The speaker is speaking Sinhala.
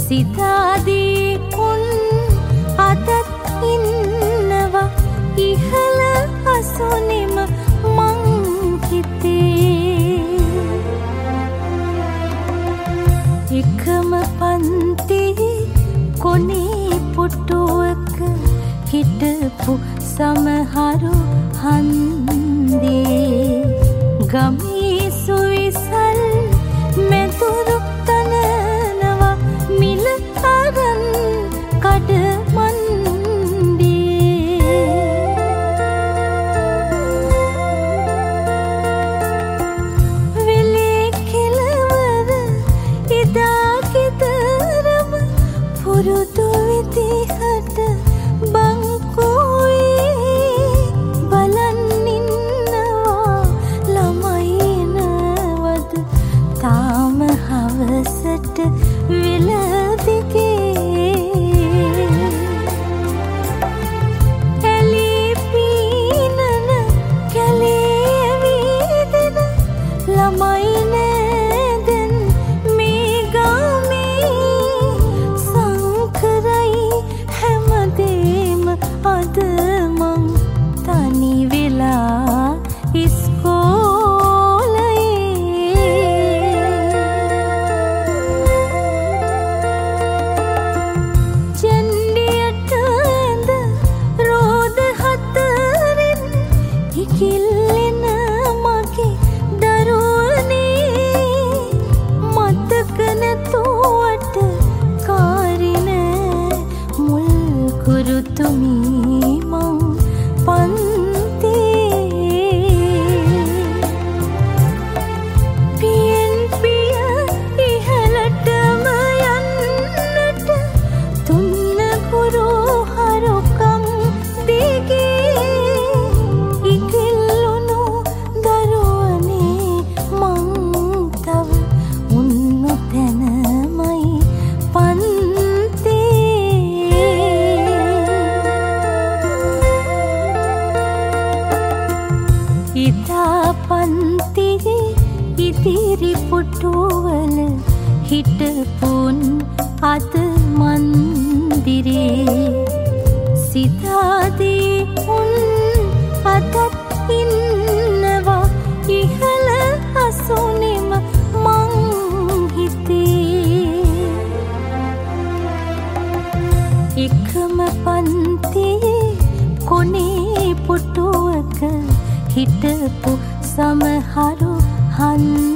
සිතාදී උන් අදත් ඉන්නවා ඉහළ අසුනෙම මං හිතේ. එකම පන්තියේ කොනේ පුටුවක හිටපු සමහරු හන්දේ ගමේ සුවිසල් මෙතුරු තනනවා මිල අරන් කඩමන්ඩේ. වෙලේ කෙලවර එදා ගෙදරම පුරුදු විදිහට බංකුවේ බලන් ඉන්නවා ළමයි එනවද තාම හවසට වෙල දිගේ. ඇලී පීනන කැලේ ඇවිදින ළමයි නෑදැන් මේ ගමේ සංකරයි හැමදේම අද මං තනි වෙලා ඉස්කෝලේ. ජෙන්ඩියට ඇඳ රෝද හතරෙන් ඉකිල්ලෙන මගේ දරුවනේ මතක නැතුවට කාරින මුල් කුරුතුමී මං පන්තියේ. පියෙන් පිය ඉහළටම යන්නට තුන්න ගුරු හරුකම් දිගේ ඉකිල්ලුණු දරුවනේ මං තව උන්නු තැනමයි පන්තියේ. ඉතා පන්තියේ ඉදිරි පුටුවල හිටපුන් අද මන්දිරේ සිතාදී උන් අදත් ඉන්නවා ඉහළ අසුනෙම මං හිතේ. එකම පන්තියේ කොනේ පුටුවක හිටපු සමහරු හන්දේ